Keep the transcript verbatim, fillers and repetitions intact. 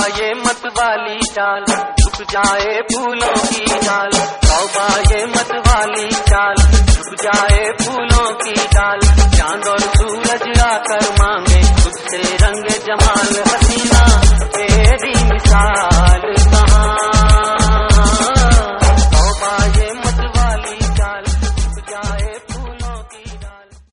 ये मत वाली चाल, झुक जाए फूलों की डाल, तौबा ये मत